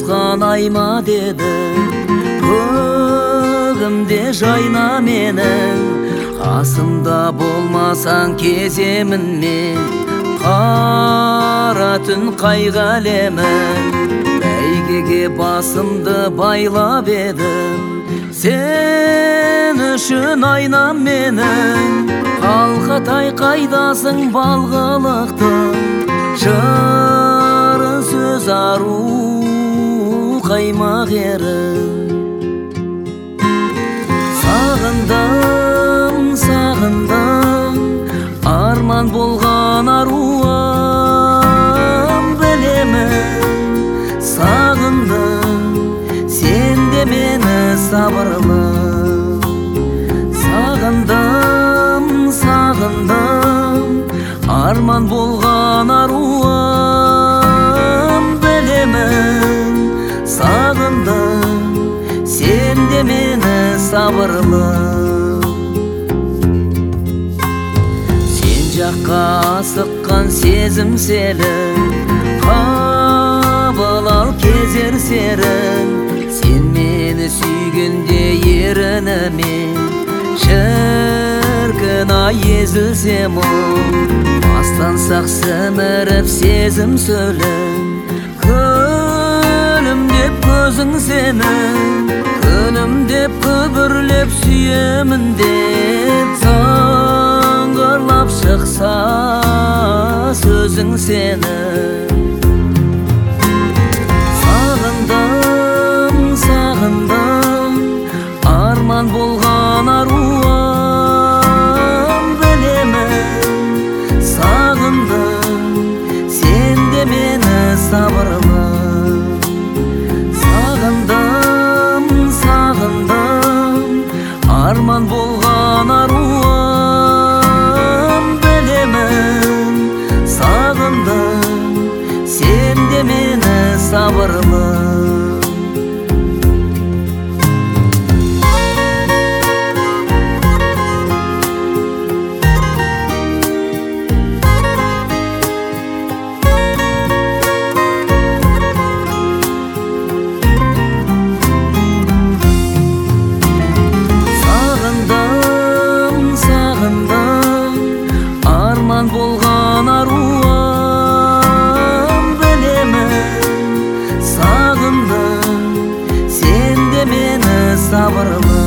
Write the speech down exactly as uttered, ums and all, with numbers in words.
санайма деді. Көгімде жайна менің, қасымда болмасаң кеземін мен. Қара түн қайғы әлемін, бәйгеге басымды байлап едім. Сен үшін айнам менің, қалқатай қайдасың балғылықтың. Жыры сөз ару қаймақ ерім. Сағындым, сағындым, арман болған аруым. Білемін, сағындым, сен де мені сабырлы. Сағындым, сағындым, арман болған аруым. Білемін, сағындым, сен де мені сабырлы. Сен жаққа асыққан сезім селін, қабыл ал кезер серін. Сен мені сүйгенде ерінімен, шіркін ай езілсем ол. Бастансақ сіміріп сезім сөлін, күлім деп көзің сенің, күлім деп күбірлеп сүйемін деп. Сыңғырлап шықса сөзің сенің. Сағындым, сағындым, арман болған аруым. Білемін, сағындым, сен де мені сабырлы. Сағындым, сағындым, арман болған аруым. Білемін, сағындым, сен де мені сабырлы. Арман болған аруым. Білемін, сағындым, сен де мені сабырлы.